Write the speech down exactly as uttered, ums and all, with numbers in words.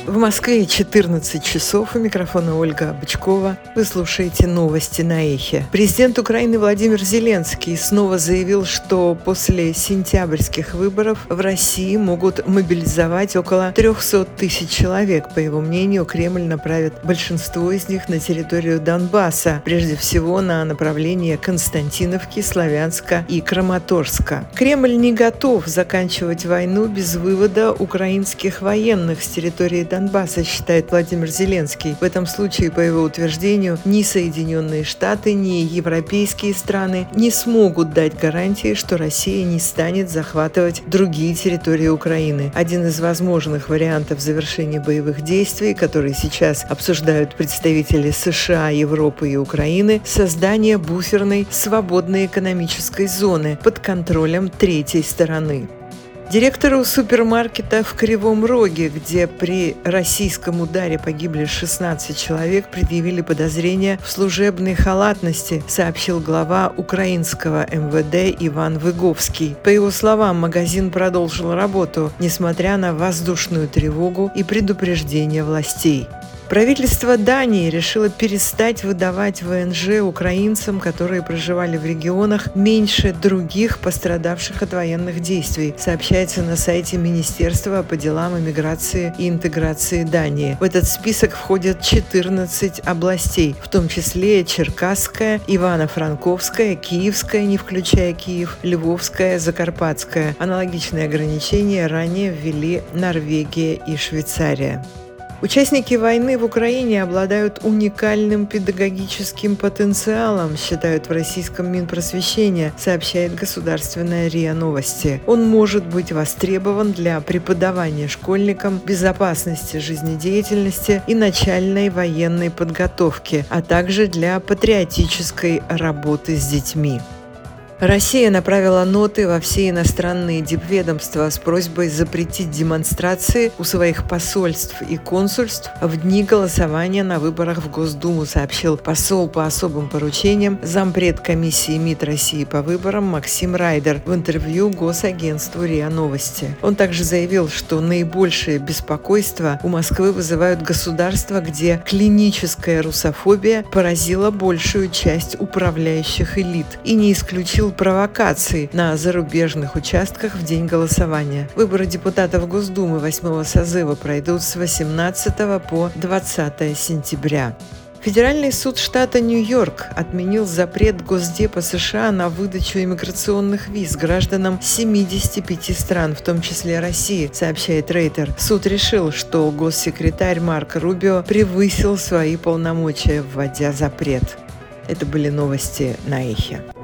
В Москве четырнадцать часов. У микрофона Ольга Бычкова. Вы слушаете новости на Эхе. Президент Украины Владимир Зеленский снова заявил, что после сентябрьских выборов в России могут мобилизовать около триста тысяч человек. По его мнению, Кремль направит большинство из них на территорию Донбасса, прежде всего на направление Константиновки, Славянска и Краматорска. Кремль не готов заканчивать войну без вывода украинских военных с территории Донбасса. Донбасса, считает Владимир Зеленский. В этом случае, по его утверждению, ни Соединенные Штаты, ни европейские страны не смогут дать гарантии, что Россия не станет захватывать другие территории Украины. Один из возможных вариантов завершения боевых действий, которые сейчас обсуждают представители США, Европы и Украины, создание буферной свободной экономической зоны под контролем третьей стороны. Директору супермаркета в Кривом Роге, где при российском ударе погибли шестнадцать человек, предъявили подозрения в служебной халатности, сообщил глава украинского эм вэ дэ Иван Выговский. По его словам, магазин продолжил работу, несмотря на воздушную тревогу и предупреждения властей. Правительство Дании решило перестать выдавать вэ эн жэ украинцам, которые проживали в регионах меньше других, пострадавших от военных действий, сообщается на сайте Министерства по делам иммиграции и интеграции Дании. В этот список входят четырнадцать областей, в том числе Черкасская, Ивано-Франковская, Киевская, не включая Киев, Львовская, Закарпатская. Аналогичные ограничения ранее ввели Норвегия и Швейцария. Участники войны в Украине обладают уникальным педагогическим потенциалом, считают в российском Минпросвещения, сообщает государственная РИА Новости. Он может быть востребован для преподавания школьникам безопасности жизнедеятельности и начальной военной подготовки, а также для патриотической работы с детьми. Россия направила ноты во все иностранные дипведомства с просьбой запретить демонстрации у своих посольств и консульств в дни голосования на выборах в Госдуму, сообщил посол по особым поручениям, зампред комиссии МИД России по выборам Максим Райдер в интервью госагентству РИА Новости. Он также заявил, что наибольшее беспокойство у Москвы вызывают государства, где клиническая русофобия поразила большую часть управляющих элит, и не исключил провокаций на зарубежных участках в день голосования. Выборы депутатов Госдумы восьмого созыва пройдут с восемнадцатого по двадцатое сентября. Федеральный суд штата Нью-Йорк отменил запрет Госдепа США на выдачу иммиграционных виз гражданам семидесяти пяти стран, в том числе России, сообщает Рейтер. Суд решил, что госсекретарь Марко Рубио превысил свои полномочия, вводя запрет. Это были новости на Эхе.